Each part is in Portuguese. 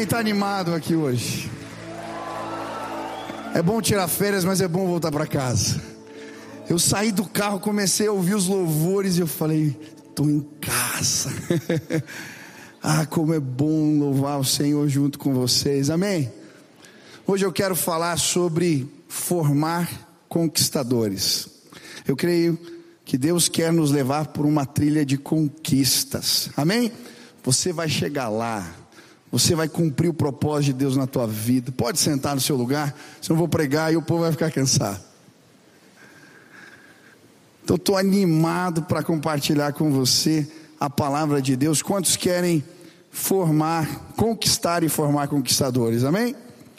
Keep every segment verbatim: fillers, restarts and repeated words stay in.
Quem está animado aqui hoje? É bom tirar férias, mas é bom voltar para casa. Eu saí do carro, comecei a ouvir os louvores e eu falei, estou em casa. Ah, como é bom louvar o Senhor junto com vocês, amém? Hoje eu quero falar sobre formar conquistadores. Eu creio que Deus quer nos levar por uma trilha de conquistas, amém? Você vai chegar lá, você vai cumprir o propósito de Deus na tua vida. Pode sentar no seu lugar, senão eu vou pregar e o povo vai ficar cansado. Então estou animado para compartilhar com você a palavra de Deus. Quantos querem formar, conquistar e formar conquistadores, amém?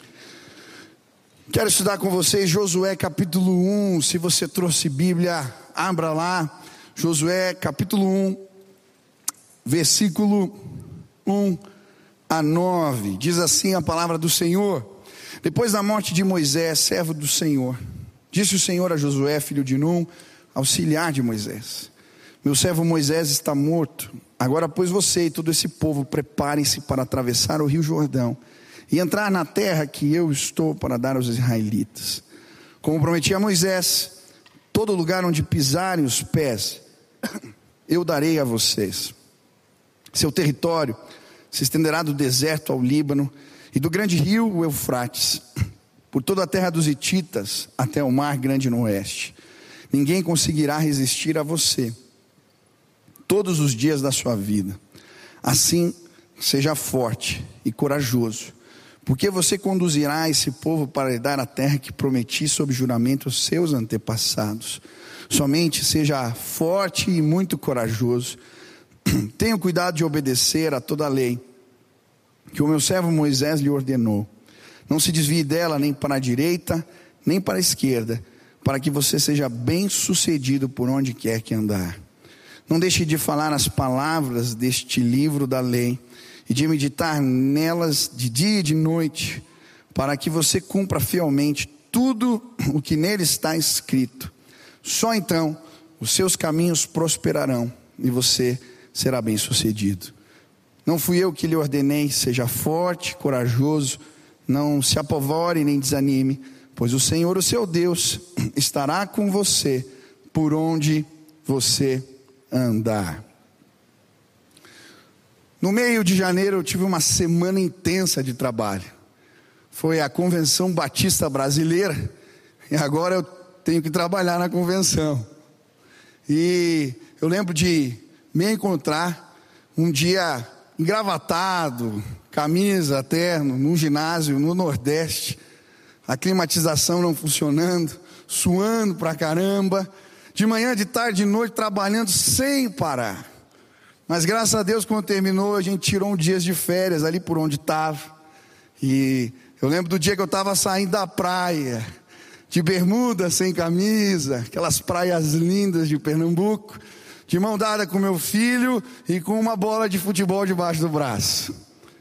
Quero estudar com vocês Josué capítulo um. Se você trouxe Bíblia, abra lá. Josué capítulo um, versículo um a nove. Diz assim a palavra do Senhor: depois da morte de Moisés, servo do Senhor, disse o Senhor a Josué, filho de Num, auxiliar de Moisés: meu servo Moisés está morto. Agora, pois, você e todo esse povo preparem-se para atravessar o rio Jordão e entrar na terra que eu estou para dar aos israelitas. Como prometi a Moisés, todo lugar onde pisarem os pés, eu darei a vocês. Seu território se estenderá do deserto ao Líbano e do grande rio, o Eufrates, por toda a terra dos hititas até o mar grande no oeste. Ninguém conseguirá resistir a você todos os dias da sua vida. Assim, seja forte e corajoso, porque você conduzirá esse povo para lhe dar a terra que prometi sob juramento aos seus antepassados. Somente seja forte e muito corajoso. Tenha cuidado de obedecer a toda a lei que o meu servo Moisés lhe ordenou. Não se desvie dela nem para a direita, nem para a esquerda, para que você seja bem sucedido por onde quer que andar. Não deixe de falar as palavras deste livro da lei e de meditar nelas de dia e de noite, para que você cumpra fielmente tudo o que nele está escrito. Só então os seus caminhos prosperarão e você será bem sucedido. Não fui eu que lhe ordenei: seja forte, corajoso, não se apavore nem desanime, pois o Senhor, o seu Deus, estará com você por onde você andar. No meio de janeiro eu tive uma semana intensa de trabalho. Foi a Convenção Batista Brasileira e agora eu tenho que trabalhar na convenção. E eu lembro de me encontrar um dia engravatado, camisa, terno, num ginásio no Nordeste, a climatização não funcionando, suando pra caramba, de manhã, de tarde, de noite, trabalhando sem parar. Mas graças a Deus, quando terminou, a gente tirou um dia de férias ali por onde estava. E eu lembro do dia que eu estava saindo da praia, de bermuda, sem camisa, aquelas praias lindas de Pernambuco, de mão dada com meu filho e com uma bola de futebol debaixo do braço.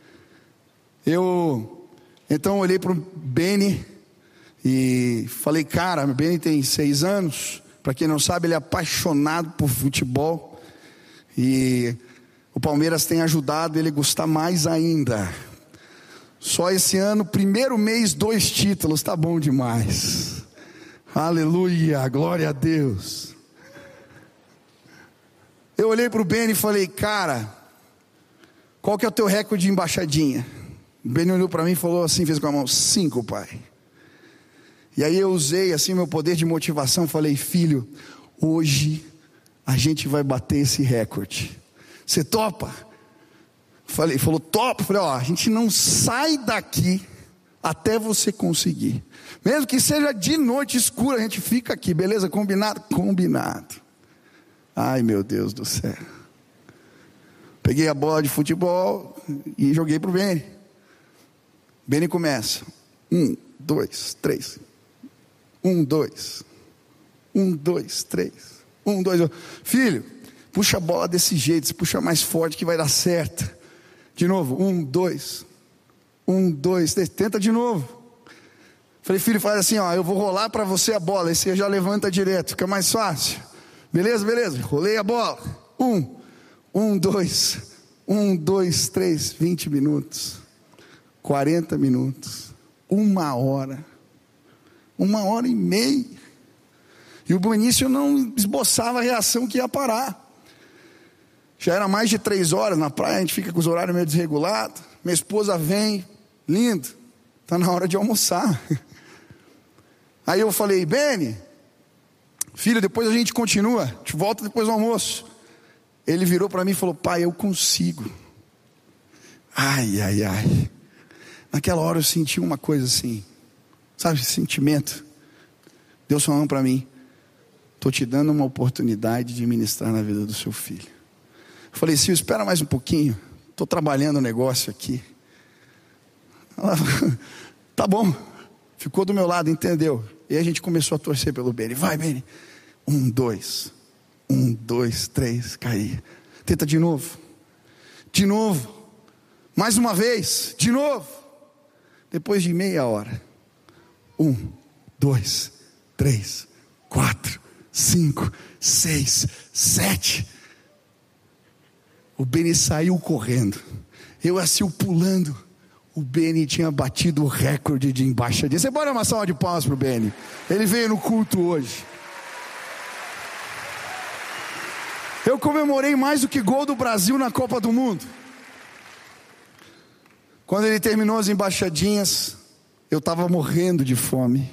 Eu então olhei para o Beni e falei: cara, o Beni tem seis anos. Para quem não sabe, ele é apaixonado por futebol. E o Palmeiras tem ajudado ele a gostar mais ainda. Só esse ano, primeiro mês, dois títulos, tá bom demais. Aleluia, glória a Deus. Eu olhei para o Beni e falei: cara, qual que é o teu recorde de embaixadinha? O Beni olhou para mim e falou assim, fez com a mão: cinco, pai. E aí eu usei assim meu poder de motivação, falei: filho, hoje a gente vai bater esse recorde. Você topa? Falei, falou: topa. Falei: ó, a gente não sai daqui até você conseguir. Mesmo que seja de noite escura, a gente fica aqui, beleza? Combinado? Combinado. Ai, meu Deus do céu. Peguei a bola de futebol e joguei pro Beni. Beni começa: um, dois, três. Um, dois. Um, dois, três. Um, dois. Filho, puxa a bola desse jeito, puxa mais forte que vai dar certo. De novo, um, dois. Um, dois, três. Tenta de novo. Falei: filho, faz assim, ó, eu vou rolar para você a bola, aí você já levanta direto, fica mais fácil. Beleza, beleza. Rolei a bola. Um, um, dois. Um, dois, três. Vinte minutos. quarenta minutos, uma hora, uma hora e meia. E o Benício não esboçava a reação que ia parar. Já era mais de três horas na praia, a gente fica com os horários meio desregulados. Minha esposa vem, lindo, está na hora de almoçar. Aí eu falei, Beni, filho, depois a gente continua, a gente volta depois do almoço. Ele virou para mim e falou, pai, eu consigo. Ai, ai, ai. Naquela hora eu senti uma coisa assim, sabe, esse sentimento. Deus falando para mim, estou te dando uma oportunidade de ministrar na vida do seu filho. Eu falei, Sil, espera mais um pouquinho, estou trabalhando o negócio aqui. Ela, tá bom, ficou do meu lado, entendeu? E a gente começou a torcer pelo Beni. Vai, Beni. Um, dois. Um, dois, três, caí. Tenta de novo. De novo. Mais uma vez. De novo. Depois de meia hora. Um, dois, três, quatro, cinco, seis, sete. O Beni saiu correndo. Eu assim pulando. O Beni tinha batido o recorde de embaixadinha. Você pode dar uma salva de palmas para o Beni? Ele veio no culto hoje. Eu comemorei mais do que gol do Brasil na Copa do Mundo. Quando ele terminou as embaixadinhas, eu estava morrendo de fome.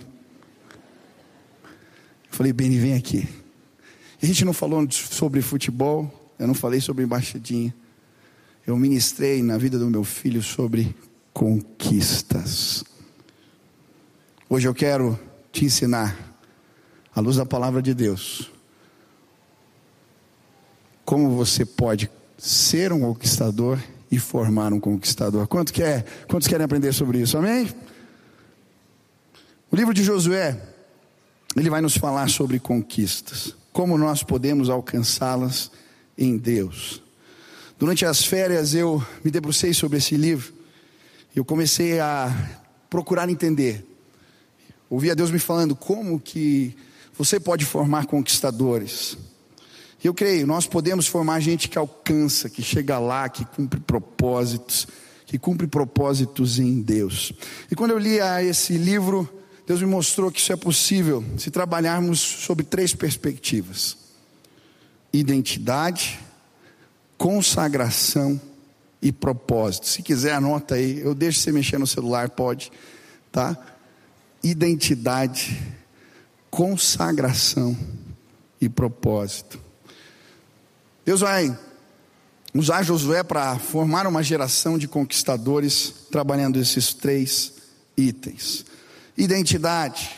Eu falei, Beni, vem aqui. A gente não falou sobre futebol, eu não falei sobre embaixadinha. Eu ministrei na vida do meu filho sobre conquistas. Hoje eu quero te ensinar, à luz da palavra de Deus, como você pode ser um conquistador e formar um conquistador. Quanto quer, quantos querem aprender sobre isso? Amém? O livro de Josué, ele vai nos falar sobre conquistas, como nós podemos alcançá-las em Deus. Durante as férias eu me debrucei sobre esse livro. Eu comecei a procurar entender. Ouvia Deus me falando como que você pode formar conquistadores. E eu creio, nós podemos formar gente que alcança, que chega lá, que cumpre propósitos, que cumpre propósitos em Deus. E quando eu li esse livro, Deus me mostrou que isso é possível se trabalharmos sobre três perspectivas: identidade, consagração e propósito. Se quiser anota aí, eu deixo você mexer no celular, pode, tá? Identidade, consagração e propósito. Deus vai usar Josué para formar uma geração de conquistadores, trabalhando esses três itens. Identidade.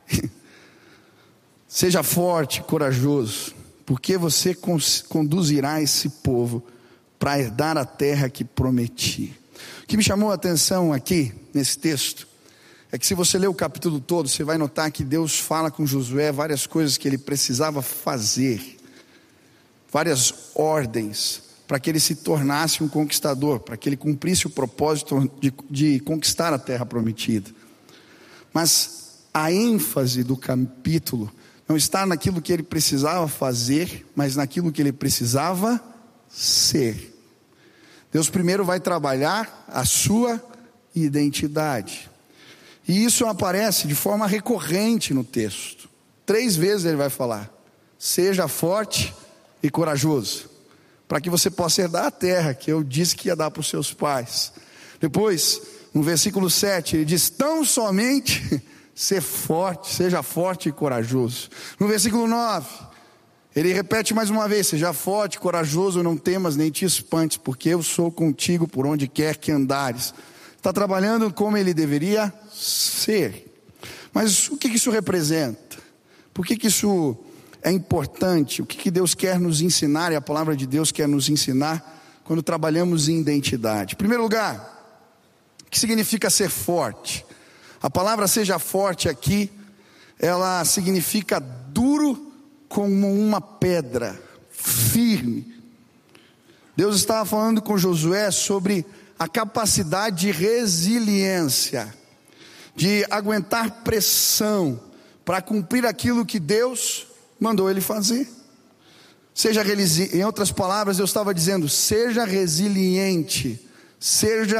Seja forte, corajoso, porque você conduzirá esse povo para herdar a terra que prometi. O que me chamou a atenção aqui, nesse texto, é que se você ler o capítulo todo, você vai notar que Deus fala com Josué várias coisas que ele precisava fazer, várias ordens, para que ele se tornasse um conquistador, para que ele cumprisse o propósito de, de conquistar a terra prometida. Mas a ênfase do capítulo não está naquilo que ele precisava fazer, mas naquilo que ele precisava ser. Deus primeiro vai trabalhar a sua identidade. E isso aparece de forma recorrente no texto. Três vezes ele vai falar: seja forte e corajoso, para que você possa herdar a terra que eu disse que ia dar para os seus pais. Depois, no versículo sete, ele diz: tão somente ser forte, seja forte e corajoso. No versículo nove, ele repete mais uma vez: seja forte, corajoso, não temas nem te espantes, porque eu sou contigo por onde quer que andares. Está trabalhando como ele deveria ser. Mas o que isso representa? Por que isso é importante? O que Deus quer nos ensinar, e a palavra de Deus quer nos ensinar quando trabalhamos em identidade? Em primeiro lugar, o que significa ser forte? A palavra seja forte aqui, ela significa duro como uma pedra, firme. Deus estava falando com Josué sobre a capacidade de resiliência, de aguentar pressão, para cumprir aquilo que Deus mandou ele fazer. Seja, em outras palavras, Deus estava dizendo: seja resiliente, seja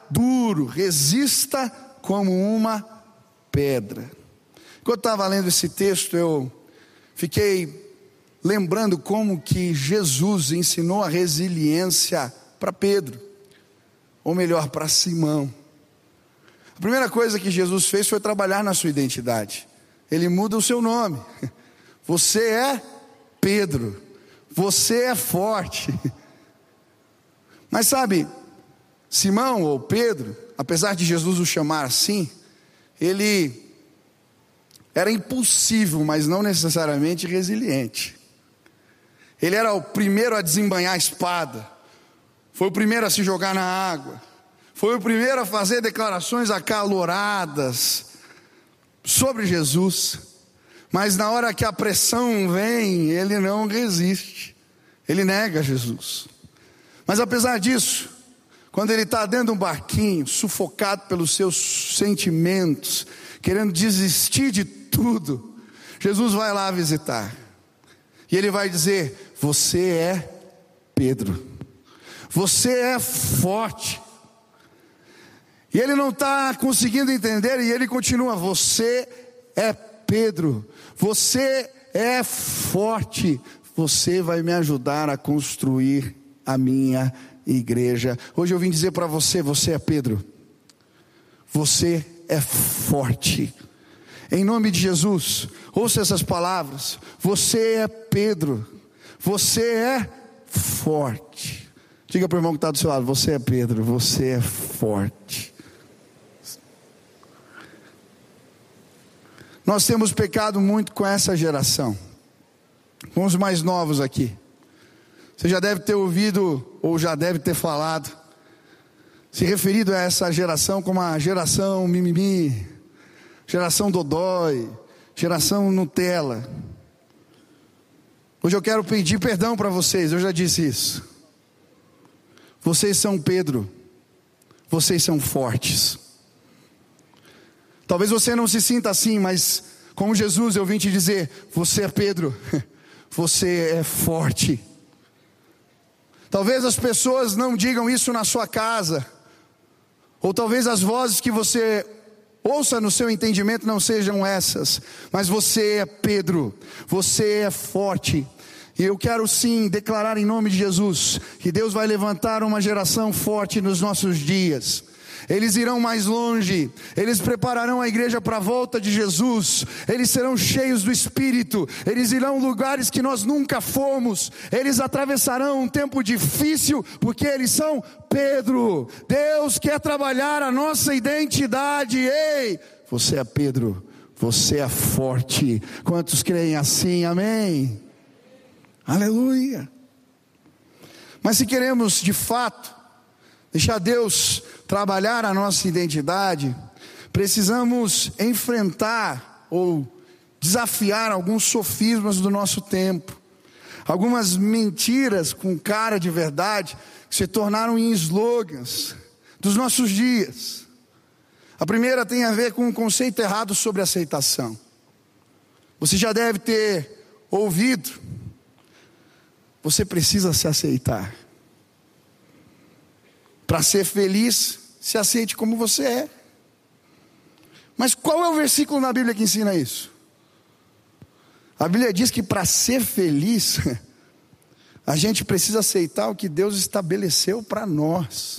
duro, resista como uma pedra. Quando eu estava lendo esse texto, eu fiquei lembrando como que Jesus ensinou a resiliência para Pedro, ou melhor, para Simão. A primeira coisa que Jesus fez foi trabalhar na sua identidade. Ele muda o seu nome. Você é Pedro, você é forte. Mas sabe, Simão ou Pedro, apesar de Jesus o chamar assim, ele era impulsivo, mas não necessariamente resiliente. Ele era o primeiro a desembainhar a espada, foi o primeiro a se jogar na água, foi o primeiro a fazer declarações acaloradas sobre Jesus. Mas na hora que a pressão vem, ele não resiste, ele nega Jesus. Mas apesar disso, quando ele está dentro de um barquinho, sufocado pelos seus sentimentos, querendo desistir de tudo, Jesus vai lá visitar, e ele vai dizer: você é Pedro, você é forte. E ele não está conseguindo entender, e ele continua: você é Pedro, você é forte, você vai me ajudar a construir a minha igreja. Hoje eu vim dizer para você: você é Pedro, você é forte. Em nome de Jesus, ouça essas palavras: você é Pedro, você é forte. Diga para o irmão que está do seu lado: você é Pedro, você é forte. Nós temos pecado muito com essa geração, com os mais novos aqui. Você já deve ter ouvido, ou já deve ter falado, se referido a essa geração como a geração mimimi, geração dodói, geração Nutella. Hoje eu quero pedir perdão para vocês, eu já disse isso. Vocês são Pedro, vocês são fortes. Talvez você não se sinta assim, mas como Jesus eu vim te dizer: você é Pedro, você é forte. Talvez as pessoas não digam isso na sua casa, ou talvez as vozes que você ouça no seu entendimento não sejam essas, mas você é Pedro, você é forte. E eu quero sim declarar em nome de Jesus que Deus vai levantar uma geração forte nos nossos dias. Eles irão mais longe, eles prepararão a igreja para a volta de Jesus, eles serão cheios do Espírito, eles irão lugares que nós nunca fomos, eles atravessarão um tempo difícil, porque eles são Pedro. Deus quer trabalhar a nossa identidade. Ei, você é Pedro, você é forte. Quantos creem assim? Amém? Aleluia. Mas se queremos de fato deixar Deus trabalhar a nossa identidade, precisamos enfrentar ou desafiar alguns sofismas do nosso tempo, algumas mentiras com cara de verdade que se tornaram em slogans dos nossos dias. A primeira tem a ver com um conceito errado sobre aceitação. Você já deve ter ouvido: você precisa se aceitar. Para ser feliz, se aceite como você é. Mas qual é o versículo na Bíblia que ensina isso? A Bíblia diz que para ser feliz, a gente precisa aceitar o que Deus estabeleceu para nós.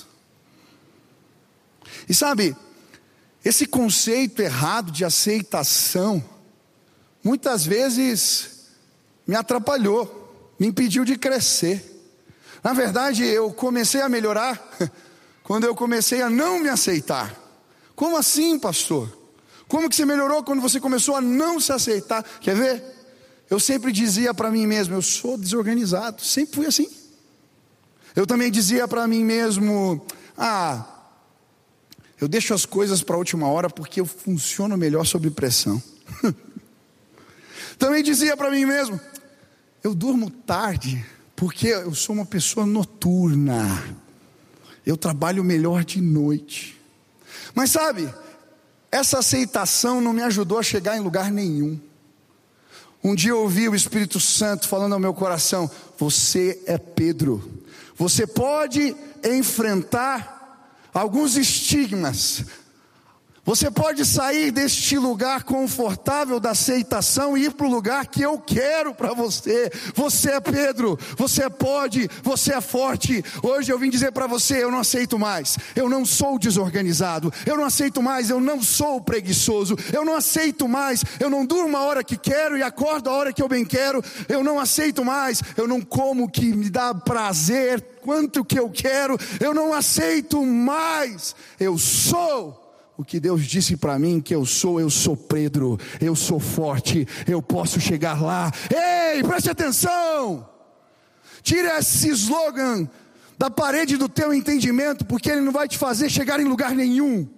E sabe, esse conceito errado de aceitação, muitas vezes me atrapalhou, me impediu de crescer. Na verdade, eu comecei a melhorar quando eu comecei a não me aceitar. Como assim, pastor? Como que você melhorou quando você começou a não se aceitar? Quer ver? Eu sempre dizia para mim mesmo: eu sou desorganizado. Sempre fui assim. Eu também dizia para mim mesmo: ah, eu deixo as coisas para a última hora porque eu funciono melhor sob pressão. Também dizia para mim mesmo: eu durmo tarde porque eu sou uma pessoa noturna, eu trabalho melhor de noite. Mas sabe, essa aceitação não me ajudou a chegar em lugar nenhum. Um dia eu ouvi o Espírito Santo falando ao meu coração: você é Pedro, você pode enfrentar alguns estigmas. Você pode sair deste lugar confortável da aceitação e ir para o lugar que eu quero para você. Você é Pedro, você pode, você é forte. Hoje eu vim dizer para você, eu não aceito mais. Eu não sou desorganizado, eu não aceito mais, eu não sou preguiçoso. Eu não aceito mais, eu não durmo a hora que quero e acordo a hora que eu bem quero. Eu não aceito mais, eu não como o que me dá prazer, quanto que eu quero. Eu não aceito mais, eu sou o que Deus disse para mim que eu sou. Eu sou Pedro, eu sou forte, eu posso chegar lá. Ei, preste atenção, tira esse slogan da parede do teu entendimento, porque ele não vai te fazer chegar em lugar nenhum.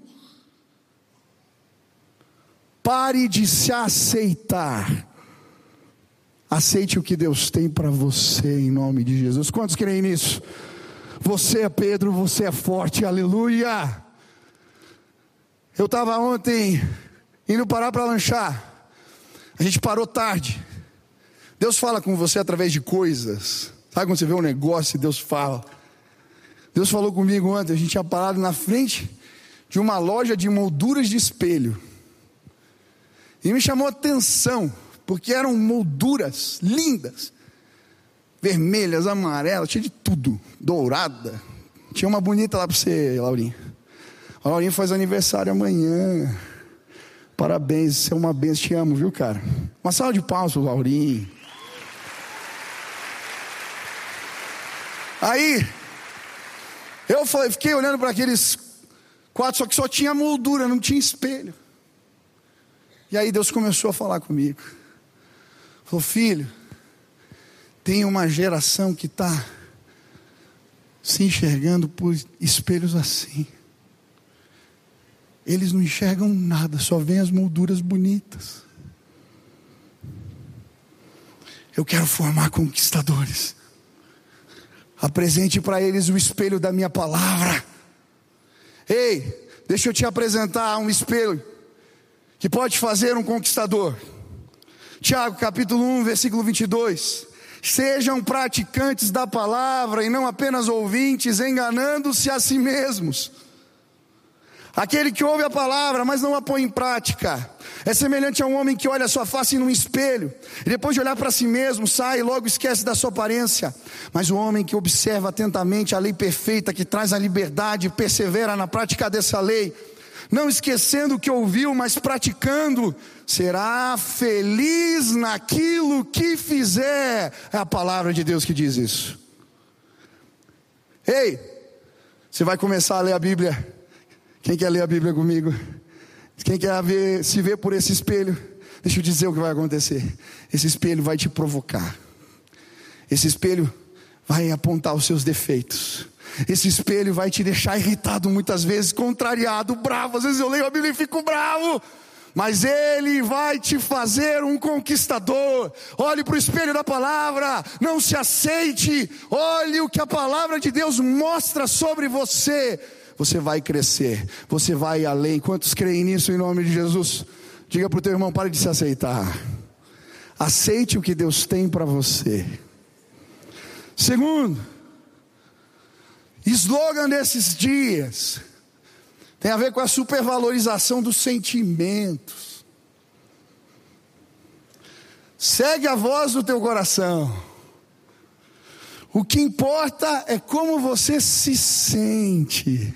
Pare de se aceitar, aceite o que Deus tem para você em nome de Jesus. Quantos creem nisso? Você é Pedro, você é forte, aleluia. Eu estava ontem indo parar para lanchar, a gente parou tarde. Deus fala com você através de coisas. Sabe quando você vê um negócio e Deus fala? Deus falou comigo ontem, a gente tinha parado na frente de uma loja de molduras de espelho. E me chamou a atenção, porque eram molduras lindas, vermelhas, amarelas, tinha de tudo, dourada. Tinha uma bonita lá para você, Laurinha. A Laurinha faz aniversário amanhã. Parabéns, você é uma benção, te amo, viu, cara? Uma salva de palmas pro Laurinha. Aí, eu fiquei olhando para aqueles quatro, só que só tinha moldura, não tinha espelho. E aí Deus começou a falar comigo. Falou, filho, tem uma geração que está se enxergando por espelhos assim. Eles não enxergam nada, só veem as molduras bonitas. Eu quero formar conquistadores. Apresente para eles o espelho da minha palavra. Ei, deixa eu te apresentar um espelho que pode fazer um conquistador. Tiago capítulo um, versículo vinte e dois. Sejam praticantes da palavra e não apenas ouvintes, enganando-se a si mesmos. Aquele que ouve a palavra, mas não a põe em prática, é semelhante a um homem que olha a sua face num espelho, e depois de olhar para si mesmo, sai e logo esquece da sua aparência. Mas o homem que observa atentamente a lei perfeita, que traz a liberdade, e persevera na prática dessa lei, não esquecendo o que ouviu, mas praticando, será feliz naquilo que fizer. É a palavra de Deus que diz isso. Ei, você vai começar a ler a Bíblia. Quem quer ler a Bíblia comigo? Quem quer ver, se ver por esse espelho? Deixa eu dizer o que vai acontecer. Esse espelho vai te provocar. Esse espelho vai apontar os seus defeitos. Esse espelho vai te deixar irritado muitas vezes, contrariado, bravo. Às vezes eu leio a Bíblia e fico bravo. Mas ele vai te fazer um conquistador. Olhe para o espelho da palavra, não se aceite. Olhe o que a palavra de Deus mostra sobre você. Você vai crescer, você vai além. Quantos creem nisso em nome de Jesus? Diga para o teu irmão, pare de se aceitar. Aceite o que Deus tem para você. Segundo, slogan desses dias tem a ver com a supervalorização dos sentimentos. Segue a voz do teu coração. O que importa é como você se sente.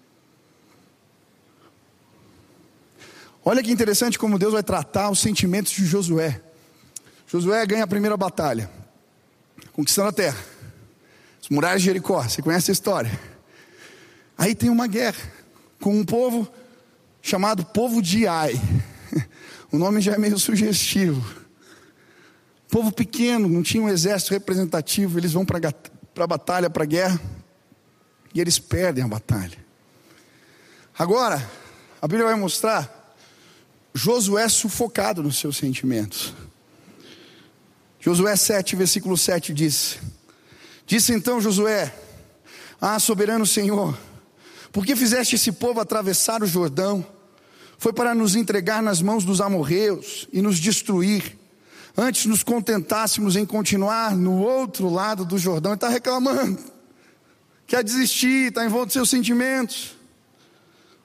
Olha que interessante como Deus vai tratar os sentimentos de Josué. Josué ganha a primeira batalha, conquistando a terra, as muralhas de Jericó. Você conhece a história? Aí tem uma guerra com um povo chamado povo de Ai. O nome já é meio sugestivo. Povo pequeno, não tinha um exército representativo. Eles vão para a batalha, para a guerra, e eles perdem a batalha. Agora, a Bíblia vai mostrar Josué sufocado nos seus sentimentos. Josué sete, versículo sete diz: Disse então Josué: Ah, soberano Senhor, por que fizeste esse povo atravessar o Jordão? Foi para nos entregar nas mãos dos amorreus e nos destruir. Antes nos contentássemos em continuar no outro lado do Jordão. Ele está reclamando, quer desistir, está em volta dos seus sentimentos.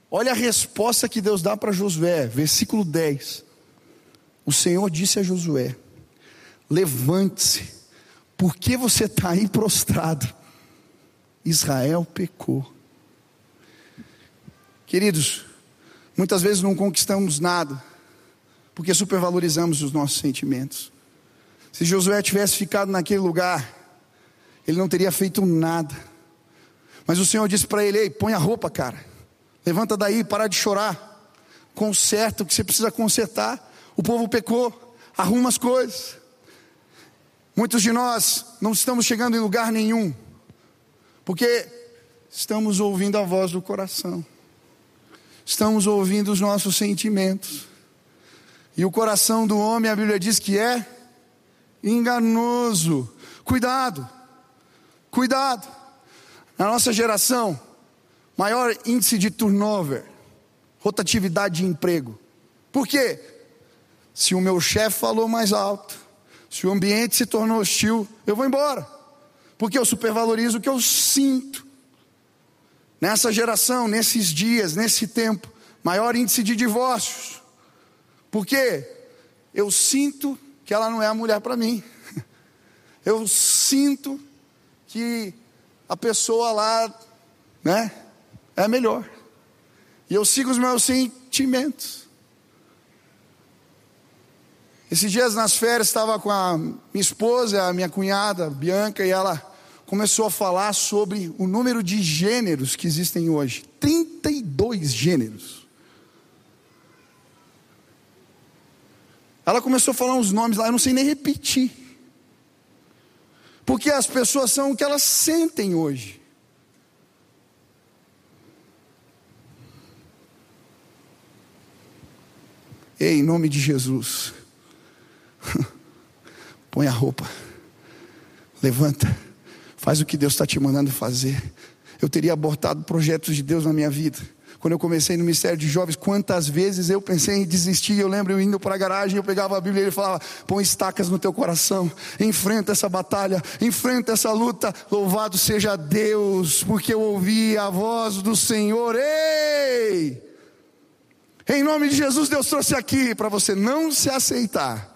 Olha a resposta que Deus dá para Josué, versículo dez. O Senhor disse a Josué: levante-se, por que você está aí prostrado? Israel pecou. Queridos, muitas vezes não conquistamos nada, porque supervalorizamos os nossos sentimentos. Se Josué tivesse ficado naquele lugar, ele não teria feito nada. Mas o Senhor disse para ele: ei, põe a roupa, cara, levanta daí, para de chorar, conserta o que você precisa consertar. O povo pecou, arruma as coisas. Muitos de nós não estamos chegando em lugar nenhum, porque estamos ouvindo a voz do coração, estamos ouvindo os nossos sentimentos. E o coração do homem, a Bíblia diz que é enganoso. Cuidado, cuidado. Na nossa geração, maior índice de turnover, rotatividade de emprego. Por quê? Se o meu chefe falou mais alto, se o ambiente se tornou hostil, eu vou embora, porque eu supervalorizo o que eu sinto. Nessa geração, nesses dias, nesse tempo, maior índice de divórcios. Por quê? Eu sinto que ela não é a mulher para mim. Eu sinto que a pessoa lá, né, é melhor. E eu sigo os meus sentimentos. Esses dias nas férias estava com a minha esposa, a minha cunhada, Bianca, e ela começou a falar sobre o número de gêneros que existem hoje. trinta e dois gêneros. Ela começou a falar uns nomes lá, eu não sei nem repetir. Porque as pessoas são o que elas sentem hoje. Ei, em nome de Jesus, põe a roupa, levanta, faz o que Deus está te mandando fazer. Eu teria abortado projetos de Deus na minha vida. Quando eu comecei no Ministério de Jovens, quantas vezes eu pensei em desistir. Eu lembro eu indo para a garagem, eu pegava a Bíblia e ele falava: põe estacas no teu coração, enfrenta essa batalha, enfrenta essa luta. Louvado seja Deus, porque eu ouvi a voz do Senhor. Ei! Em nome de Jesus, Deus trouxe aqui para você não se aceitar.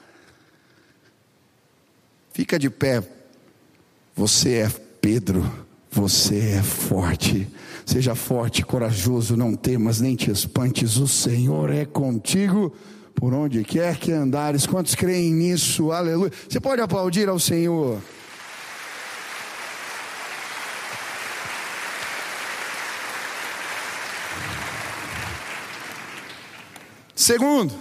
Fica de pé. Você é Pedro, você é forte. Seja forte, corajoso, não temas nem te espantes. O Senhor é contigo por onde quer que andares. Quantos creem nisso? Aleluia. Você pode aplaudir ao Senhor. Segundo,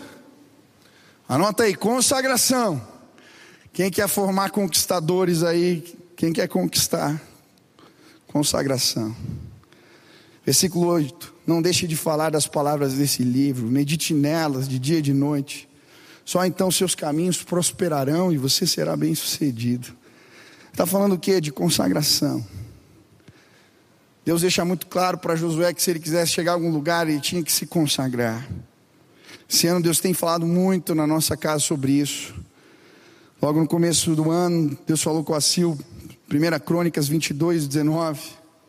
anota aí, consagração. Quem quer formar conquistadores aí? Quem quer conquistar? Consagração. Versículo oito. Não deixe de falar das palavras desse livro, medite nelas de dia e de noite. Só então seus caminhos prosperarão e você será bem sucedido. Está falando o quê? De consagração. Deus deixa muito claro para Josué que se ele quisesse chegar a algum lugar, ele tinha que se consagrar. Esse ano Deus tem falado muito na nossa casa sobre isso. Logo no começo do ano, Deus falou com a Sil, primeira Crônicas vinte e dois, dezenove.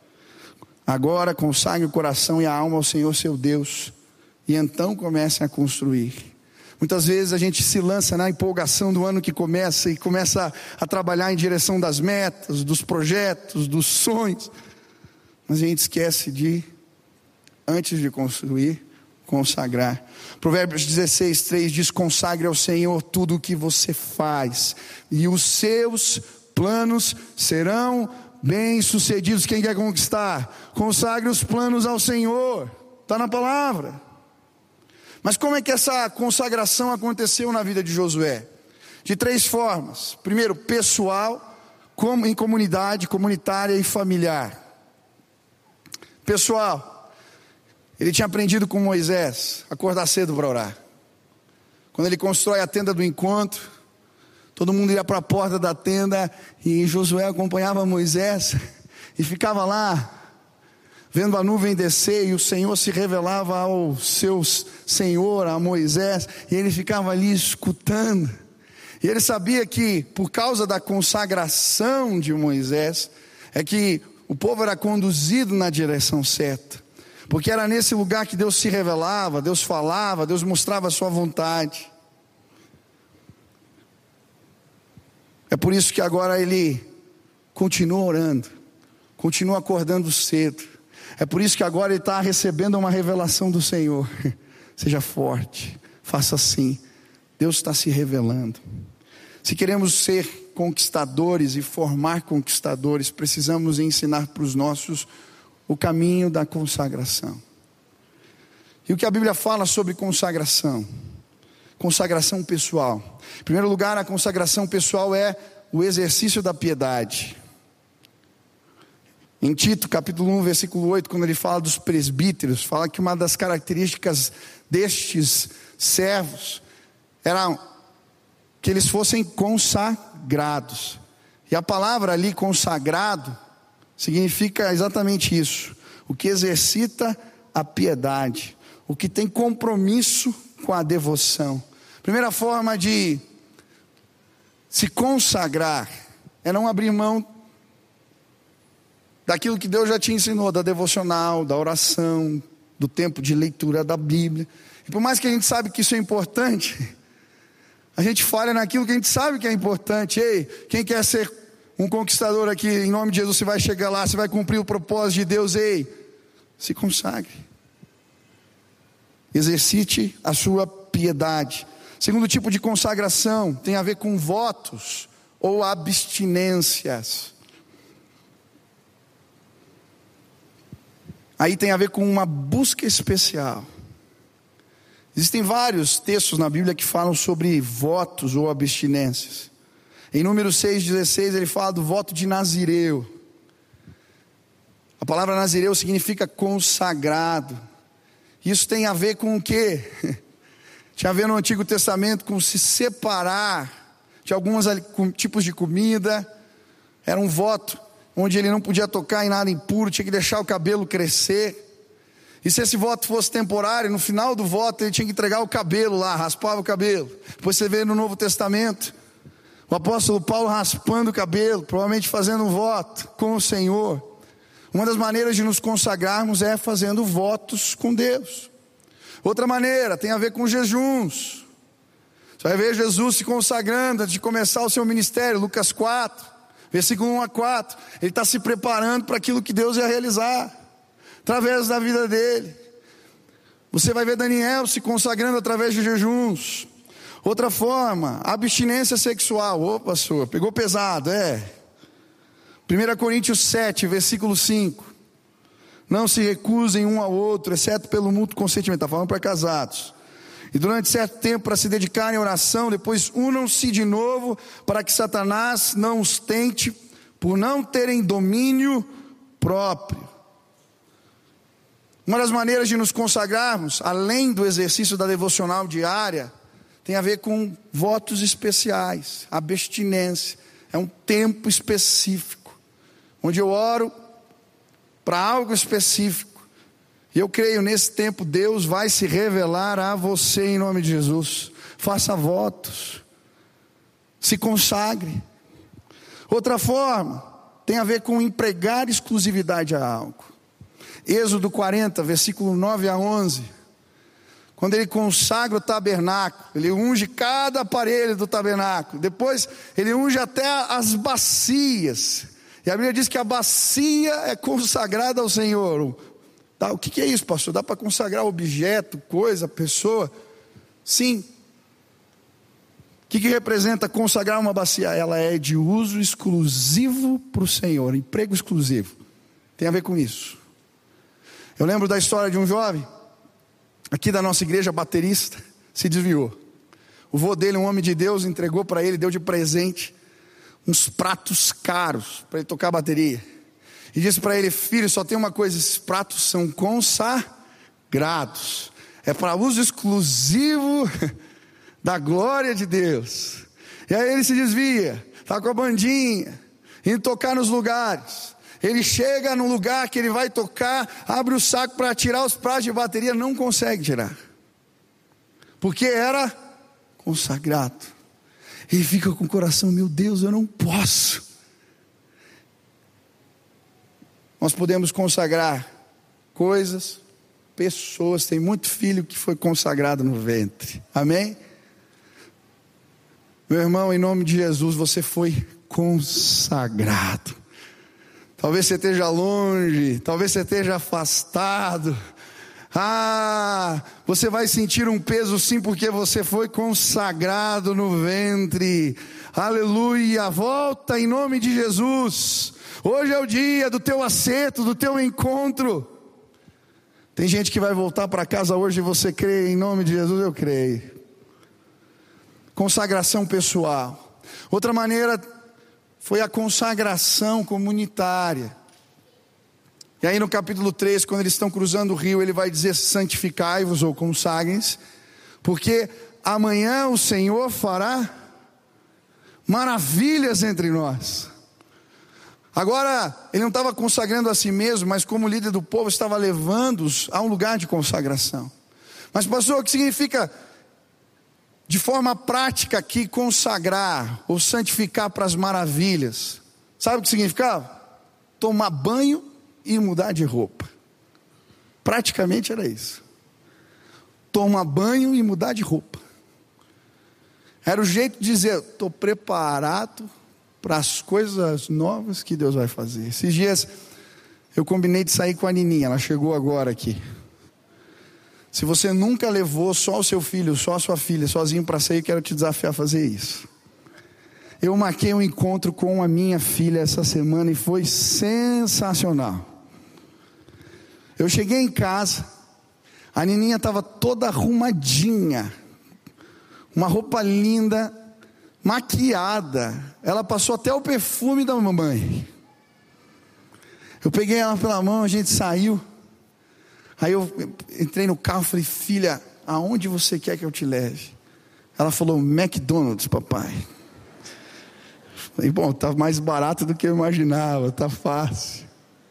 Agora consagre o coração e a alma ao Senhor seu Deus, e então comecem a construir. Muitas vezes a gente se lança na empolgação do ano que começa, e começa a trabalhar em direção das metas, dos projetos, dos sonhos. Mas a gente esquece de, antes de construir, consagrar. Provérbios dezesseis, três diz: consagre ao Senhor tudo o que você faz, e os seus planos serão bem-sucedidos. Quem quer conquistar? Consagre os planos ao Senhor. Está na palavra. Mas como é que essa consagração aconteceu na vida de Josué? De três formas. Primeiro, pessoal, como em comunidade, comunitária e familiar. Pessoal, ele tinha aprendido com Moisés a acordar cedo para orar. Quando ele constrói a tenda do encontro, todo mundo ia para a porta da tenda e Josué acompanhava Moisés e ficava lá, vendo a nuvem descer, e o Senhor se revelava ao seu Senhor, a Moisés, e ele ficava ali escutando. E ele sabia que por causa da consagração de Moisés, é que o povo era conduzido na direção certa. porque era nesse lugar que Deus se revelava, Deus falava, Deus mostrava a sua vontade. É por isso que agora ele continua orando, continua acordando cedo. É por isso que agora ele está recebendo uma revelação do Senhor. Seja forte, faça assim. Deus está se revelando. Se queremos ser conquistadores e formar conquistadores, precisamos ensinar para os nossos o caminho da consagração. E o que a Bíblia fala sobre consagração? Consagração pessoal. Em primeiro lugar, a consagração pessoal é o exercício da piedade. Em Tito capítulo um, versículo oito, quando ele fala dos presbíteros, fala que uma das características destes servos era que eles fossem consagrados. E a palavra ali, consagrado, significa exatamente isso: o que exercita a piedade, o que tem compromisso com a devoção. Primeira forma de se consagrar é não abrir mão daquilo que Deus já te ensinou, da devocional, da oração, do tempo de leitura da Bíblia. E por mais que a gente sabe que isso é importante, a gente falha naquilo que a gente sabe que é importante. Ei, quem quer ser um conquistador aqui, em nome de Jesus, você vai chegar lá, você vai cumprir o propósito de Deus. Ei, se consagre, exercite a sua piedade. Segundo tipo de consagração tem a ver com votos ou abstinências. Aí tem a ver com uma busca especial. Existem vários textos na Bíblia que falam sobre votos ou abstinências. Em Números seis, dezesseis, ele fala do voto de Nazireu. A palavra Nazireu significa consagrado. Isso tem a ver com o quê? Tinha a ver no Antigo Testamento com se separar de alguns tipos de comida. Era um voto onde ele não podia tocar em nada impuro, tinha que deixar o cabelo crescer. E se esse voto fosse temporário, no final do voto ele tinha que entregar o cabelo lá, raspava o cabelo. Depois você vê no Novo Testamento o apóstolo Paulo raspando o cabelo, provavelmente fazendo um voto com o Senhor. Uma das maneiras de nos consagrarmos é fazendo votos com Deus. Outra maneira tem a ver com jejuns. Você vai ver Jesus se consagrando antes de começar o seu ministério, Lucas quatro, versículo um a quatro. Ele está se preparando para aquilo que Deus ia realizar através da vida dele. Você vai ver Daniel se consagrando através de jejuns. Outra forma, abstinência sexual. Ô pastor, pegou pesado, é. primeira Coríntios sete, versículo cinco. Não se recusem um ao outro, exceto pelo mútuo consentimento. Está falando para casados. E durante certo tempo para se dedicarem à oração, depois unam-se de novo, para que Satanás não os tente, por não terem domínio próprio. Uma das maneiras de nos consagrarmos, além do exercício da devocional diária, tem a ver com votos especiais, abstinência. É um tempo específico, onde eu oro para algo específico. E eu creio nesse tempo Deus vai se revelar a você em nome de Jesus. Faça votos, se consagre. Outra forma tem a ver com empregar exclusividade a algo. Êxodo quarenta, versículo nove a onze. Quando ele consagra o tabernáculo, ele unge cada aparelho do tabernáculo. Depois ele unge até as bacias. E a Bíblia diz que a bacia é consagrada ao Senhor. O que é isso, pastor? Dá para consagrar objeto, coisa, pessoa? Sim. O que, que representa consagrar uma bacia? Ela é de uso exclusivo para o Senhor, emprego exclusivo. Tem a ver com isso. Eu lembro da história de um jovem, aqui da nossa igreja, baterista, se desviou. O vô dele, um homem de Deus, entregou para ele, deu de presente uns pratos caros para ele tocar bateria. E disse para ele: filho, só tem uma coisa, esses pratos são consagrados. É para uso exclusivo da glória de Deus. E aí ele se desvia, está com a bandinha, indo tocar nos lugares. Ele chega no lugar que ele vai tocar, abre o saco para tirar os pratos de bateria, não consegue tirar. Porque era consagrado. Ele fica com o coração: meu Deus, eu não posso. Nós podemos consagrar coisas, pessoas, tem muito filho que foi consagrado no ventre. Amém? Meu irmão, em nome de Jesus, você foi consagrado. Talvez você esteja longe, talvez você esteja afastado. Ah, você vai sentir um peso sim, porque você foi consagrado no ventre. Aleluia, volta em nome de Jesus. Hoje é o dia do teu acerto, do teu encontro. Tem gente que vai voltar para casa hoje e você crê em nome de Jesus? Eu creio. Consagração pessoal. Outra maneira foi a consagração comunitária. E aí no capítulo três, quando eles estão cruzando o rio, ele vai dizer: santificai-vos ou consagrem-se, porque amanhã o Senhor fará maravilhas entre nós. Agora, ele não estava consagrando a si mesmo, mas como líder do povo, estava levando-os a um lugar de consagração. Mas pastor, o que significa de forma prática aqui consagrar ou santificar para as maravilhas? Sabe o que significava? Tomar banho e mudar de roupa. Praticamente era isso. Tomar banho e mudar de roupa. Era o jeito de dizer: estou preparado para as coisas novas que Deus vai fazer. Esses dias eu combinei de sair com a Nininha, ela chegou agora aqui. Se você nunca levou só o seu filho, só a sua filha sozinho para sair, quero te desafiar a fazer isso. Eu marquei um encontro com a minha filha essa semana e foi sensacional. Eu cheguei em casa, a Nininha estava toda arrumadinha, uma roupa linda, maquiada. Ela passou até o perfume da mamãe. Eu peguei ela pela mão, a gente saiu. Aí eu entrei no carro e falei: filha, aonde você quer que eu te leve? Ela falou: McDonald's, papai. Falei: bom, tá mais barato do que eu imaginava, tá fácil.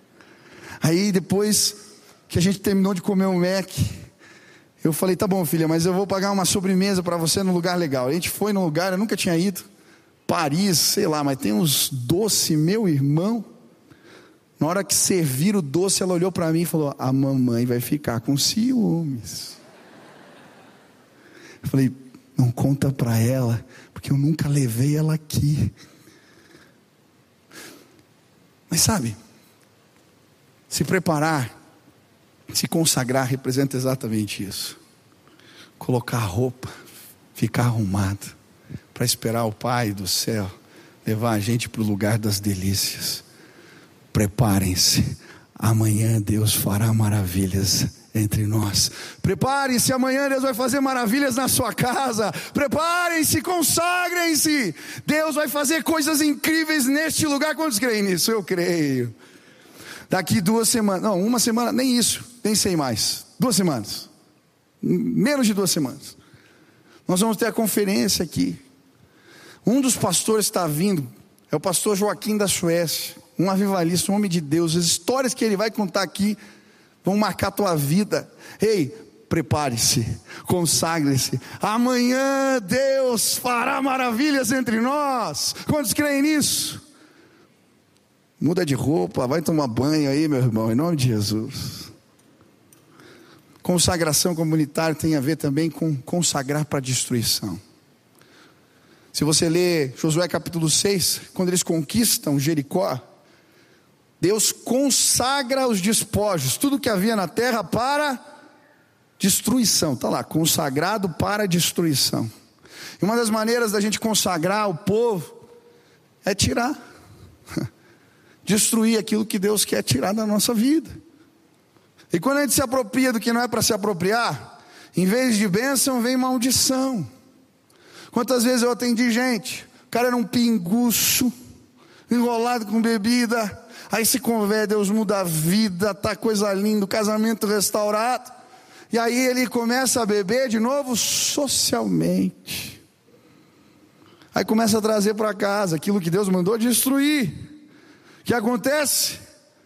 Aí depois que a gente terminou de comer um Mac, eu falei: tá bom, filha, mas eu vou pagar uma sobremesa para você num lugar legal. A gente foi num lugar, eu nunca tinha ido, Paris, sei lá, mas tem uns doces, meu irmão. Na hora que serviram o doce, ela olhou para mim e falou: a mamãe vai ficar com ciúmes. Eu falei: não conta para ela, porque eu nunca levei ela aqui. Mas sabe, se preparar, se consagrar representa exatamente isso. Colocar a roupa, ficar arrumado, para esperar o Pai do céu levar a gente para o lugar das delícias. Preparem-se, amanhã Deus fará maravilhas entre nós. Preparem-se, amanhã Deus vai fazer maravilhas na sua casa. Preparem-se, consagrem-se. Deus vai fazer coisas incríveis neste lugar. Quantos creem nisso? Eu creio. Daqui duas semanas, não, uma semana, nem isso, nem sei mais, duas semanas, menos de duas semanas, nós vamos ter a conferência aqui. Um dos pastores está vindo, é o pastor Joaquim da Suécia, um avivalista, um homem de Deus. As histórias que ele vai contar aqui vão marcar a tua vida. Ei, prepare-se, consagre-se, amanhã Deus fará maravilhas entre nós. Quantos creem nisso? Muda de roupa, vai tomar banho aí, meu irmão, em nome de Jesus. Consagração comunitária tem a ver também com consagrar para a destruição. Se você ler Josué capítulo seis, quando eles conquistam Jericó, Deus consagra os despojos, tudo que havia na terra para destruição. Está lá, consagrado para destruição. E uma das maneiras da gente consagrar o povo é tirar, destruir aquilo que Deus quer tirar da nossa vida. E quando a gente se apropria do que não é para se apropriar, em vez de bênção vem maldição. Quantas vezes eu atendi gente, o cara era um pinguço, enrolado com bebida, aí se converte, Deus muda a vida, tá coisa linda, o casamento restaurado, e aí ele começa a beber de novo socialmente, aí começa a trazer para casa aquilo que Deus mandou destruir. O que acontece?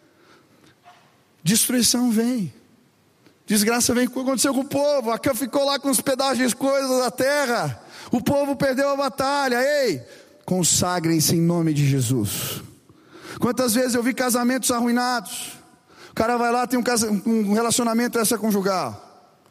Destruição vem, desgraça vem. O que aconteceu com o povo? Acã ficou lá com os pedaços de coisas da terra, o povo perdeu a batalha. Ei, consagrem-se em nome de Jesus. Quantas vezes eu vi casamentos arruinados, O cara vai lá, tem um, casa, um relacionamento extraconjugal.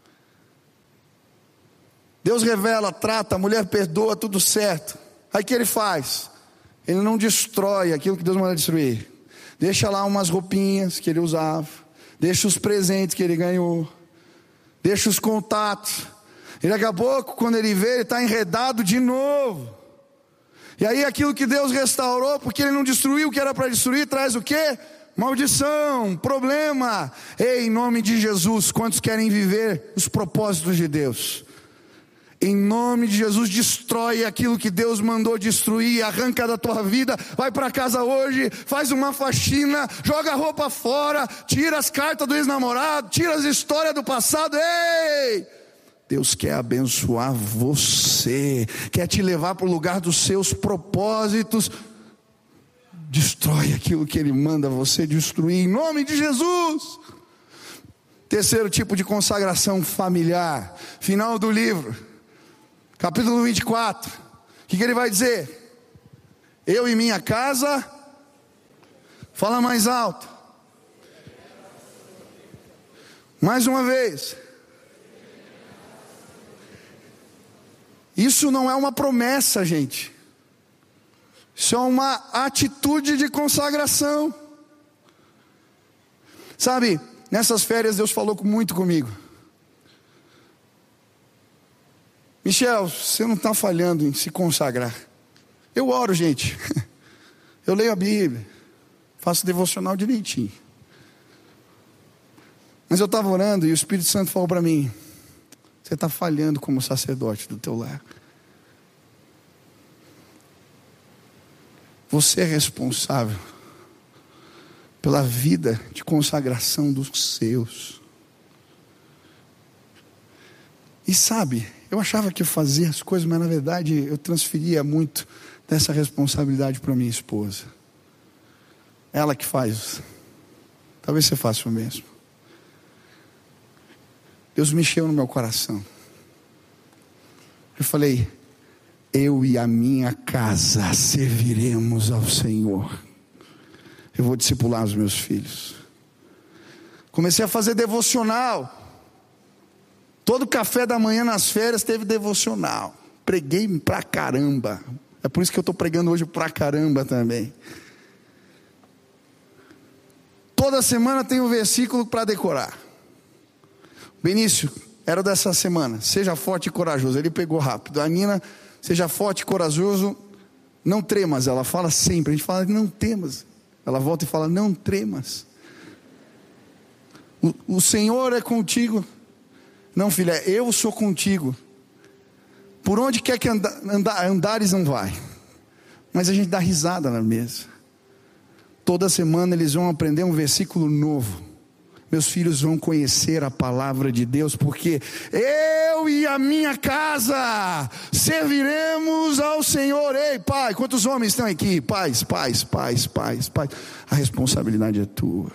Deus revela, trata, a mulher perdoa, tudo certo. Aí o que ele faz? Ele não destrói aquilo que Deus manda destruir. Deixa lá umas roupinhas que ele usava. Deixa os presentes que ele ganhou. Deixa os contatos. E daqui a pouco, quando ele vê, ele está enredado de novo. E aí aquilo que Deus restaurou, porque ele não destruiu o que era para destruir, traz o quê? Maldição, problema. Ei, em nome de Jesus, quantos querem viver os propósitos de Deus? Em nome de Jesus, destrói aquilo que Deus mandou destruir, arranca da tua vida, vai para casa hoje, faz uma faxina, joga a roupa fora, tira as cartas do ex-namorado, tira as histórias do passado. Ei! Deus quer abençoar você, quer te levar para o lugar dos seus propósitos. Destrói aquilo que Ele manda você destruir, em nome de Jesus. Terceiro tipo de consagração familiar, final do livro. Capítulo vinte e quatro, o que, que ele vai dizer? Eu e minha casa, fala mais alto, mais uma vez. Isso não é uma promessa, gente, isso é uma atitude de consagração. Sabe, nessas férias Deus falou muito comigo. Michel, você não está falhando em se consagrar. Eu oro, gente. Eu leio a Bíblia. Faço devocional direitinho. Mas eu estava orando e o Espírito Santo falou para mim: você está falhando como sacerdote do teu lar. Você é responsável pela vida de consagração dos seus. E sabe, eu achava que eu fazia as coisas, mas na verdade eu transferia muito dessa responsabilidade para minha esposa. Ela que faz. Talvez você faça o mesmo. Deus mexeu no meu coração. Eu falei: eu e a minha casa serviremos ao Senhor. Eu vou discipular os meus filhos. Comecei a fazer devocional. Todo café da manhã nas férias teve devocional. Preguei pra caramba. É por isso que eu estou pregando hoje pra caramba também. Toda semana tem um versículo para decorar. Benício era dessa semana: seja forte e corajoso. Ele pegou rápido. A Nina: seja forte e corajoso, não tremas. Ela fala sempre. A gente fala: não temas. Ela volta e fala: não tremas. O, o Senhor é contigo. Não, filha, eu sou contigo. Por onde quer que anda, anda, andares não vai. Mas a gente dá risada na mesa. Toda semana eles vão aprender um versículo novo. Meus filhos vão conhecer a palavra de Deus, porque eu e a minha casa serviremos ao Senhor. Ei, pai, quantos homens estão aqui? Pais, pais, pais, pais, pais. A responsabilidade é tua.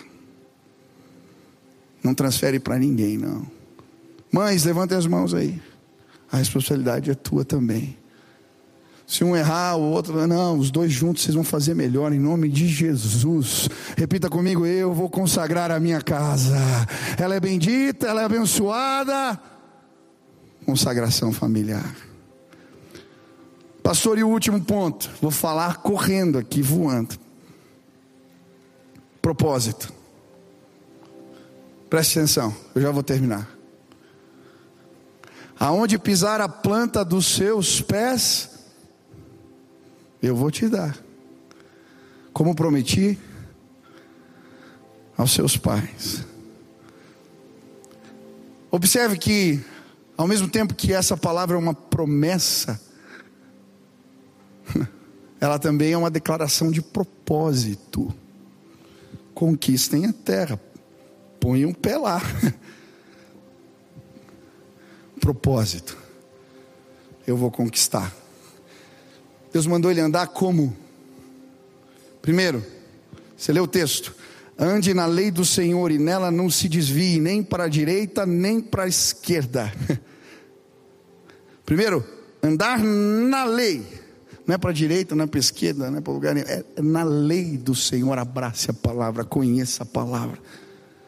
Não transfere para ninguém, não. Mães, levantem as mãos aí. A responsabilidade é tua também. Se um errar, o outro não, os dois juntos vocês vão fazer melhor, em nome de Jesus. Repita comigo: eu vou consagrar a minha casa. Ela é bendita, ela é abençoada. Consagração familiar. Pastor, e o último ponto, vou falar correndo aqui, voando. Propósito. Preste atenção, eu já vou terminar. Aonde pisar a planta dos seus pés, eu vou te dar, como prometi aos seus pais. Observe que, ao mesmo tempo que essa palavra é uma promessa, ela também é uma declaração de propósito. Conquistem a terra, põe um pé lá. Propósito: eu vou conquistar. Deus mandou ele andar como? Primeiro, você lê o texto: ande na lei do Senhor e nela não se desvie nem para a direita nem para a esquerda. Primeiro, andar na lei. Não é para a direita, não é para a esquerda, não é para lugar nenhum. É na lei do Senhor. Abrace a palavra, conheça a palavra.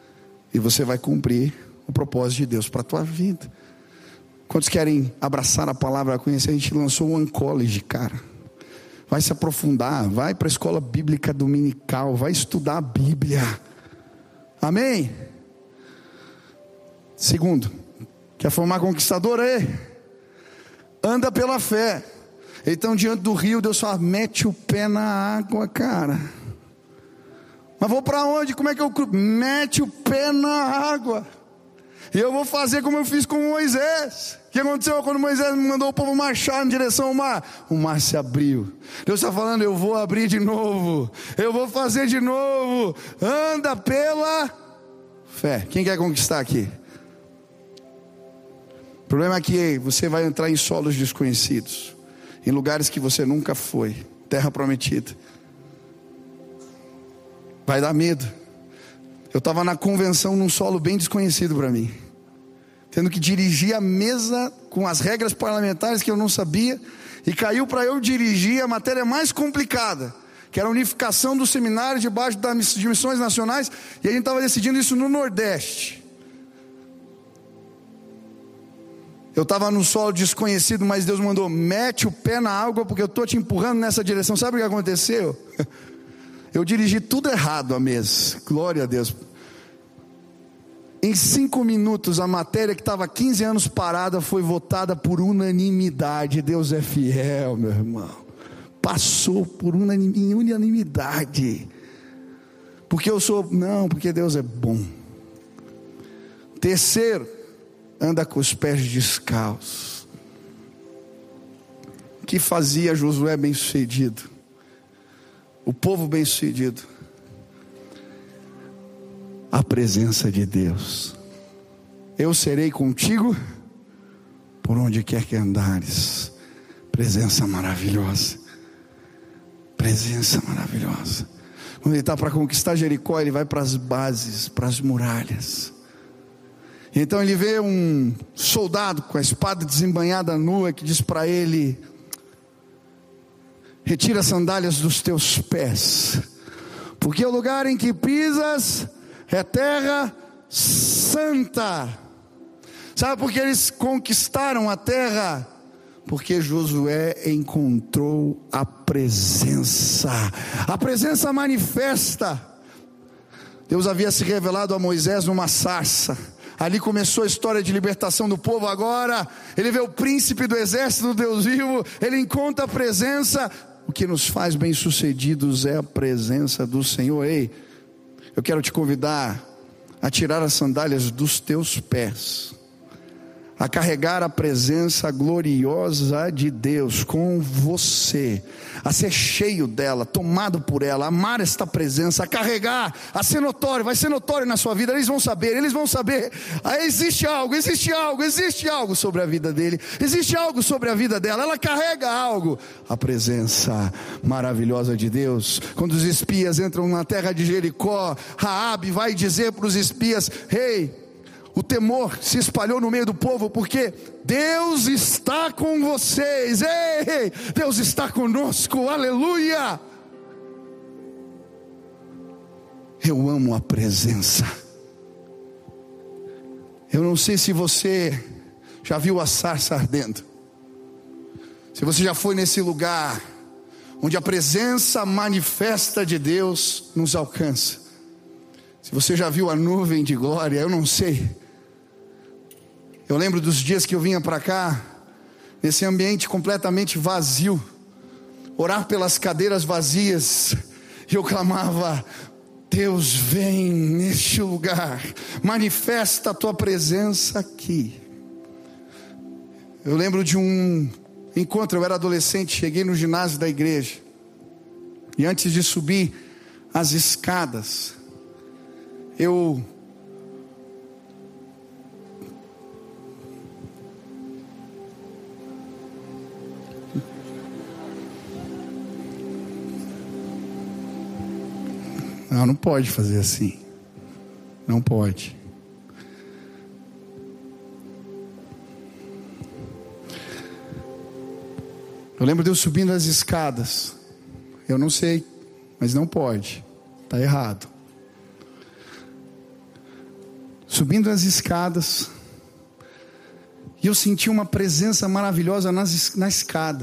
E você vai cumprir o propósito de Deus para a tua vida. Quantos querem abraçar a palavra, conhecer? A gente lançou o One College, cara. Vai se aprofundar, vai para a escola bíblica dominical, vai estudar a Bíblia. Amém? Segundo, quer formar conquistador aí? Anda pela fé. Então diante do rio, Deus fala, mete o pé na água, cara. Mas vou para onde? Como é que eu... Mete o pé na água. E eu vou fazer como eu fiz com Moisés. O que aconteceu quando Moisés mandou o povo marchar em direção ao mar? O mar se abriu. Deus está falando, eu vou abrir de novo. Eu vou fazer de novo. Anda pela fé. Quem quer conquistar aqui? O problema é que você vai entrar em solos desconhecidos, em lugares que você nunca foi. Terra prometida. Vai dar medo. Eu estava na convenção num solo bem desconhecido para mim, tendo que dirigir a mesa com as regras parlamentares que eu não sabia, e caiu para eu dirigir a matéria mais complicada, que era a unificação do seminário debaixo das de missões nacionais, e a gente estava decidindo isso no Nordeste. Eu estava num solo desconhecido, mas Deus mandou, mete o pé na água, porque eu estou te empurrando nessa direção. Sabe o que aconteceu? Eu dirigi tudo errado a mesa, glória a Deus. Em cinco minutos a matéria que estava há quinze anos parada foi votada por unanimidade. Deus é fiel, meu irmão. Passou por unanim, unanimidade. Porque eu sou, não, porque Deus é bom. Terceiro, anda com os pés descalços. O que fazia Josué bem sucedido? O povo bem sucedido? A presença de Deus. Eu serei contigo por onde quer que andares. Presença maravilhosa. Presença maravilhosa. Quando ele está para conquistar Jericó, ele vai para as bases, para as muralhas. Então ele vê um soldado com a espada desembainhada nua, que diz para ele: retira as sandálias dos teus pés, porque o lugar em que pisas é terra santa. Sabe por que eles conquistaram a terra? Porque Josué encontrou a presença. A presença manifesta. Deus havia se revelado a Moisés numa sarça. Ali começou a história de libertação do povo. Agora ele vê o príncipe do exército do Deus vivo. Ele encontra a presença. O que nos faz bem-sucedidos é a presença do Senhor. Ei, eu quero te convidar a tirar as sandálias dos teus pés, a carregar a presença gloriosa de Deus com você, a ser cheio dela, tomado por ela, amar esta presença, a carregar, a ser notório. Vai ser notório na sua vida. Eles vão saber, eles vão saber, ah, existe algo, existe algo, existe algo sobre a vida dele, existe algo sobre a vida dela, ela carrega algo, a presença maravilhosa de Deus. Quando os espias entram na terra de Jericó, Raabe vai dizer para os espias: ei, o temor se espalhou no meio do povo, porque Deus está com vocês. Ei, Deus está conosco, aleluia. Eu amo a presença. Eu não sei se você já viu a sarça ardendo, se você já foi nesse lugar onde a presença manifesta de Deus nos alcança, se você já viu a nuvem de glória. Eu não sei. Eu lembro dos dias que eu vinha para cá, nesse ambiente completamente vazio, orar pelas cadeiras vazias, e eu clamava: Deus, vem neste lugar, manifesta a tua presença aqui. Eu lembro de um encontro, eu era adolescente, cheguei no ginásio da igreja, e antes de subir as escadas, eu Não, não pode fazer assim. Não pode. Eu lembro de eu subindo as escadas. Eu não sei, mas não pode. Está errado. subindo as escadas, e eu senti uma presença maravilhosa nas, na escada.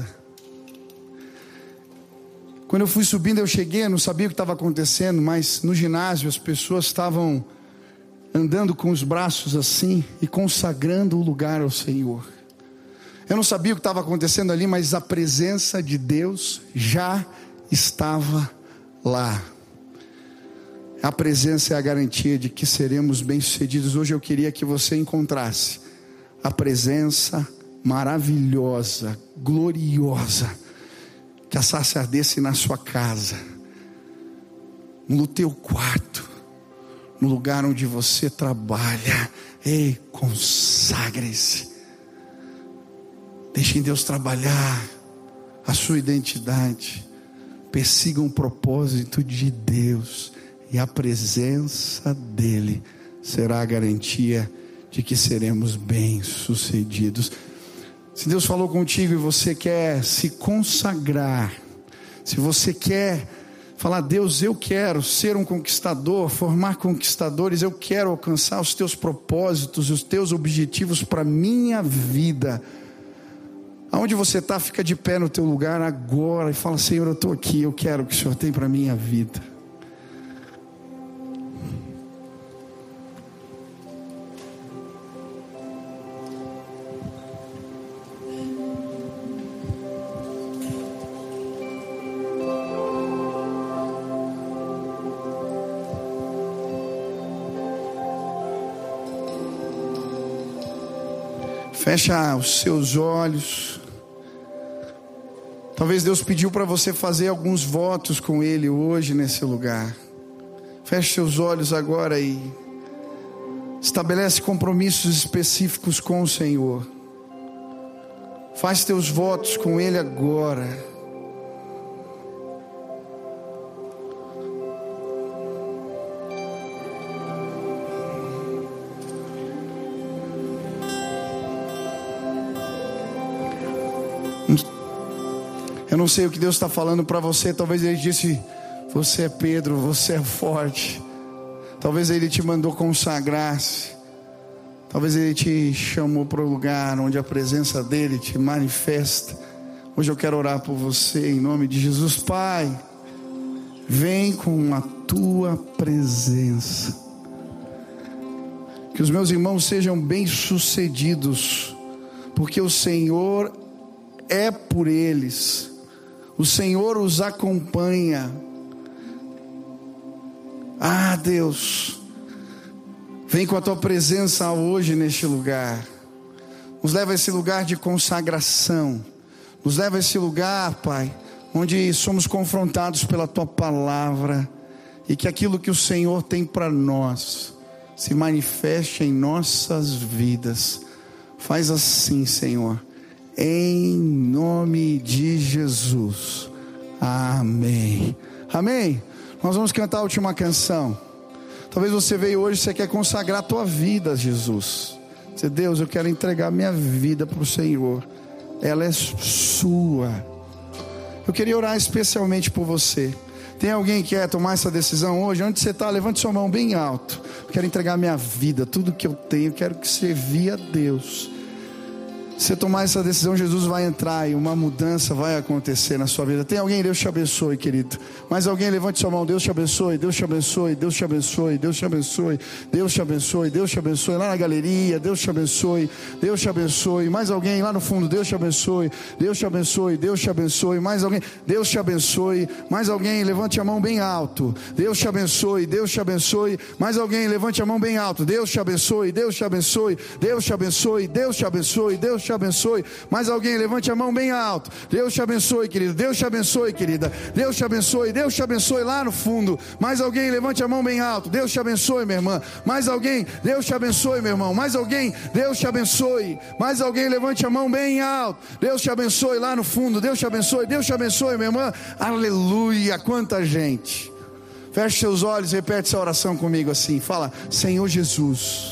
Quando eu fui subindo, eu cheguei, eu não sabia o que estava acontecendo, mas no ginásio as pessoas estavam andando com os braços assim e consagrando o lugar ao Senhor. Eu não sabia o que estava acontecendo ali, mas a presença de Deus já estava lá. A presença é a garantia de que seremos bem-sucedidos. Hoje eu queria que você encontrasse a presença maravilhosa, gloriosa, que a sarça ardesse na sua casa, no teu quarto, no lugar onde você trabalha. Ei, consagre-se. Deixem Deus trabalhar a sua identidade. Persigam o propósito de Deus, e a presença dele será a garantia de que seremos bem-sucedidos. Se Deus falou contigo e você quer se consagrar, se você quer falar: Deus, eu quero ser um conquistador, formar conquistadores, eu quero alcançar os teus propósitos, os teus objetivos para a minha vida. Aonde você está, fica de pé no teu lugar agora e fala: Senhor, eu estou aqui, eu quero o que o Senhor tem para a minha vida. Fecha os seus olhos. Talvez Deus pediu para você fazer alguns votos com Ele hoje nesse lugar. Feche seus olhos agora e estabelece compromissos específicos com o Senhor. Faz teus votos com Ele agora. Eu não sei o que Deus está falando para você. Talvez Ele disse: você é Pedro, você é forte. Talvez Ele te mandou consagrar-se. Talvez Ele te chamou para o lugar onde a presença dEle te manifesta. Hoje eu quero orar por você em nome de Jesus. Pai, vem com a Tua presença. Que os meus irmãos sejam bem-sucedidos, porque o Senhor é por eles. O Senhor os acompanha. Ah, Deus, vem com a Tua presença hoje neste lugar. Nos leva a esse lugar de consagração. Nos leva a esse lugar, Pai, onde somos confrontados pela Tua palavra, e que aquilo que o Senhor tem para nós se manifeste em nossas vidas. Faz assim, Senhor, em nome de Jesus. Amém. Amém. Nós vamos cantar a última canção. Talvez você veio hoje e você quer consagrar a tua vida a Jesus. Dizer: Deus, eu quero entregar minha vida para o Senhor. Ela é sua. Eu queria orar especialmente por você. Tem alguém que quer tomar essa decisão hoje? Onde você está? Levante sua mão bem alto. Eu quero entregar minha vida, tudo que eu tenho. Eu quero que servir a Deus. Se você tomar essa decisão, Jesus vai entrar e uma mudança vai acontecer na sua vida. Tem alguém? Deus te abençoe, querido. Mais alguém? Levante sua mão. Deus te abençoe, Deus te abençoe, Deus te abençoe, Deus te abençoe, Deus te abençoe, Deus te abençoe. Lá na galeria, Deus te abençoe, Deus te abençoe. Mais alguém? Lá no fundo, Deus te abençoe, Deus te abençoe, Deus te abençoe. Mais alguém? Deus te abençoe. Mais alguém? Levante a mão bem alto. Deus te abençoe, Deus te abençoe. Mais alguém? Levante a mão bem alto. Deus te abençoe, Deus te abençoe, Deus te abençoe, Deus te abençoe, Deus te abençoe. Mais alguém? Levante a mão bem alto. Deus te abençoe, querido. Deus te abençoe, querida. Deus te abençoe, Deus te abençoe lá no fundo. Mais alguém? Levante a mão bem alto. Deus te abençoe, minha irmã. Mais alguém? Deus te abençoe, meu irmão. Mais alguém? Deus te abençoe. Mais alguém? Levante a mão bem alto. Deus te abençoe lá no fundo. Deus te abençoe, Deus te abençoe, minha irmã. Aleluia, quanta gente. Feche seus olhos e repete essa oração comigo assim. Fala: Senhor Jesus,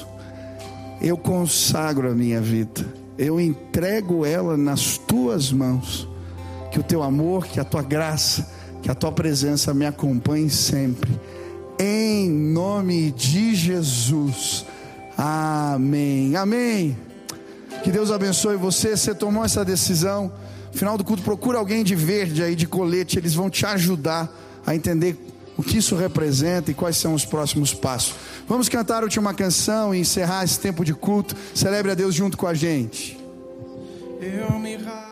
eu consagro a minha vida, eu entrego ela nas Tuas mãos. Que o Teu amor, que a Tua graça, que a Tua presença me acompanhe sempre. Em nome de Jesus. Amém, amém. Que Deus abençoe você. Você tomou essa decisão. No final do culto, procura alguém de verde aí, de colete. Eles vão te ajudar a entender o que isso representa e quais são os próximos passos. Vamos cantar a última canção e encerrar esse tempo de culto. Celebre a Deus junto com a gente. Eu me